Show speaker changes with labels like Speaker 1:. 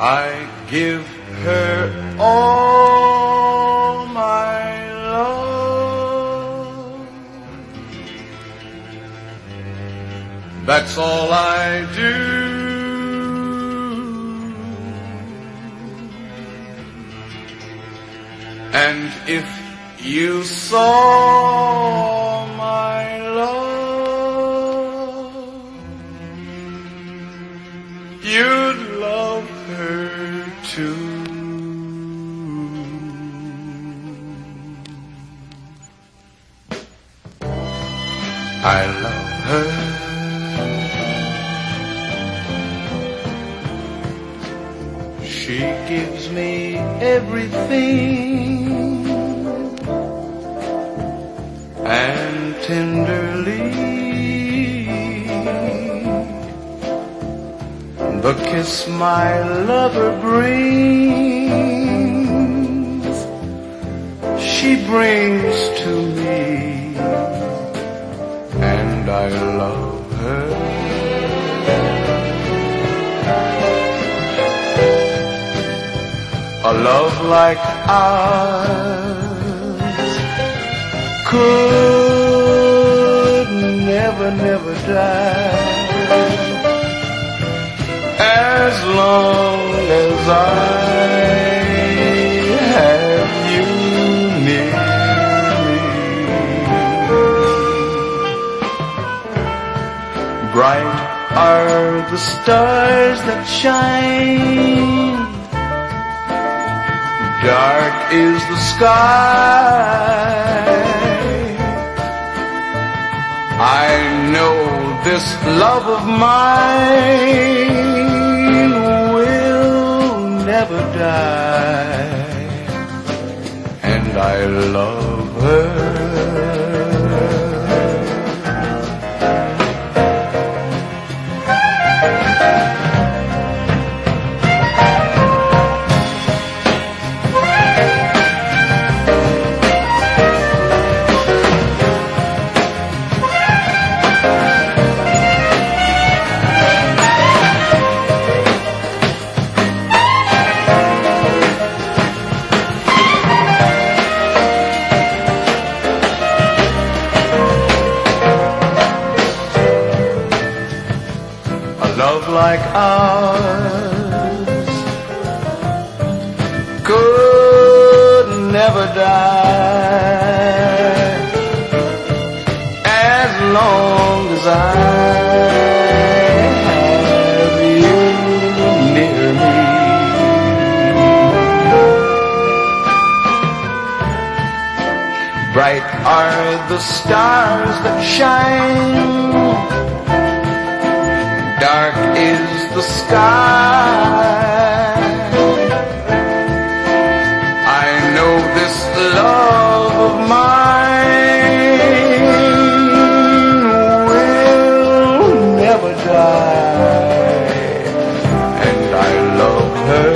Speaker 1: I give her all my love. That's all I do. And if you saw my love, you'd love her too. I love her. She gives me everything, and tenderly the kiss my lover brings, she brings to me, and I love her. A love like ours could never, never die, as long as I have you near me. Bright are the stars that shine, dark is the sky. I know this love of mine will never die, and I love her. Love like ours could never die, as long as I have you near me. Bright are the stars that shine, dark is the sky. I know this love of mine will never die, and I love her.